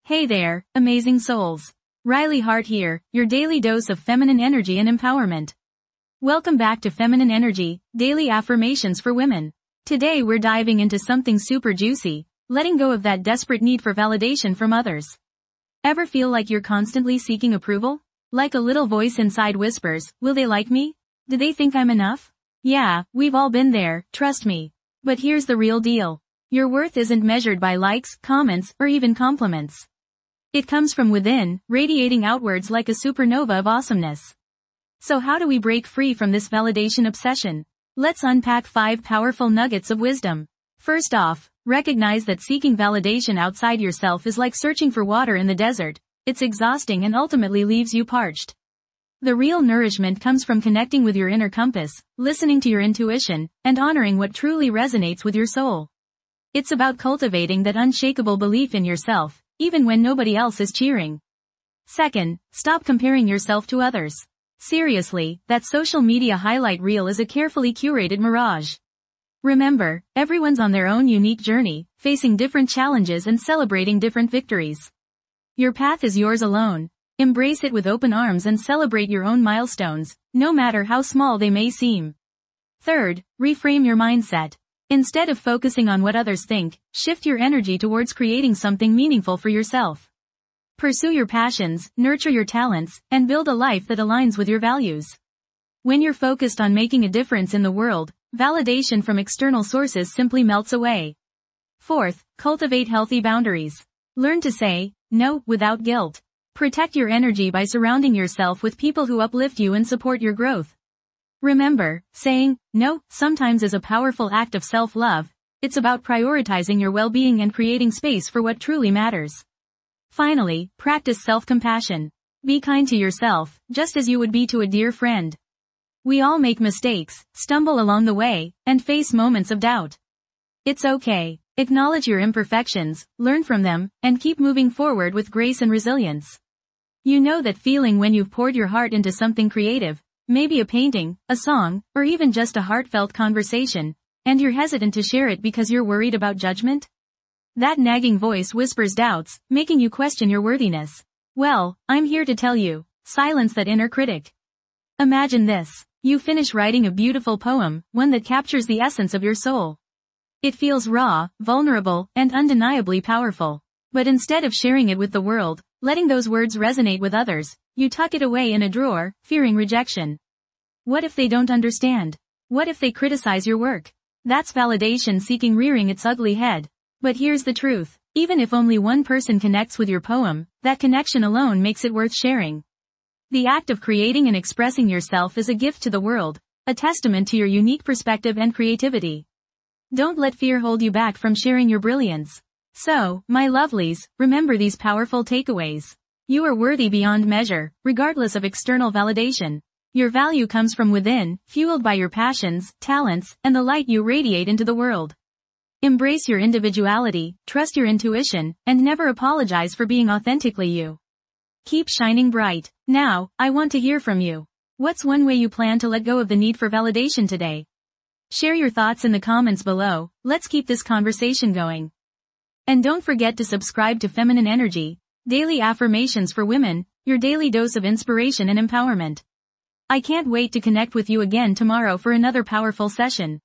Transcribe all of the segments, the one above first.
Hey there, amazing souls. Riley Hart here, your daily dose of feminine energy and empowerment. Welcome back to Feminine Energy, Daily Affirmations for Women. Today we're diving into something super juicy, letting go of that desperate need for validation from others. Ever feel like you're constantly seeking approval? Like a little voice inside whispers, will they like me? Do they think I'm enough? Yeah, we've all been there, trust me. But here's the real deal. Your worth isn't measured by likes, comments, or even compliments. It comes from within, radiating outwards like a supernova of awesomeness. So how do we break free from this validation obsession? Let's unpack 5 powerful nuggets of wisdom. First off, recognize that seeking validation outside yourself is like searching for water in the desert. It's exhausting and ultimately leaves you parched. The real nourishment comes from connecting with your inner compass, listening to your intuition, and honoring what truly resonates with your soul. It's about cultivating that unshakable belief in yourself, even when nobody else is cheering. Second, stop comparing yourself to others. Seriously, that social media highlight reel is a carefully curated mirage. Remember, everyone's on their own unique journey, facing different challenges and celebrating different victories. Your path is yours alone. Embrace it with open arms and celebrate your own milestones, no matter how small they may seem. Third, reframe your mindset. Instead of focusing on what others think, shift your energy towards creating something meaningful for yourself. Pursue your passions, nurture your talents, and build a life that aligns with your values. When you're focused on making a difference in the world, validation from external sources simply melts away. Fourth, cultivate healthy boundaries. Learn to say no without guilt. Protect your energy by surrounding yourself with people who uplift you and support your growth. Remember, saying no sometimes is a powerful act of self-love. It's about prioritizing your well-being and creating space for what truly matters. Finally, practice self-compassion. Be kind to yourself, just as you would be to a dear friend. We all make mistakes, stumble along the way, and face moments of doubt. It's okay. Acknowledge your imperfections, learn from them, and keep moving forward with grace and resilience. You know that feeling when you've poured your heart into something creative, maybe a painting, a song, or even just a heartfelt conversation, and you're hesitant to share it because you're worried about judgment? That nagging voice whispers doubts, making you question your worthiness. Well, I'm here to tell you, silence that inner critic. Imagine this. You finish writing a beautiful poem, one that captures the essence of your soul. It feels raw, vulnerable, and undeniably powerful. But instead of sharing it with the world, letting those words resonate with others, you tuck it away in a drawer, fearing rejection. What if they don't understand? What if they criticize your work? That's validation seeking rearing its ugly head. But here's the truth. Even if only one person connects with your poem, that connection alone makes it worth sharing. The act of creating and expressing yourself is a gift to the world, a testament to your unique perspective and creativity. Don't let fear hold you back from sharing your brilliance. So, my lovelies, remember these powerful takeaways. You are worthy beyond measure, regardless of external validation. Your value comes from within, fueled by your passions, talents, and the light you radiate into the world. Embrace your individuality, trust your intuition, and never apologize for being authentically you. Keep shining bright. Now, I want to hear from you. What's one way you plan to let go of the need for validation today? Share your thoughts in the comments below. Let's keep this conversation going. And don't forget to subscribe to Feminine Energy, Daily Affirmations for Women, your daily dose of inspiration and empowerment. I can't wait to connect with you again tomorrow for another powerful session.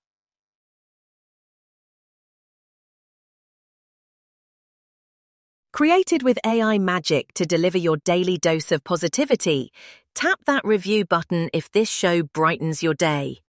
Created with AI magic to deliver your daily dose of positivity, tap that review button if this show brightens your day.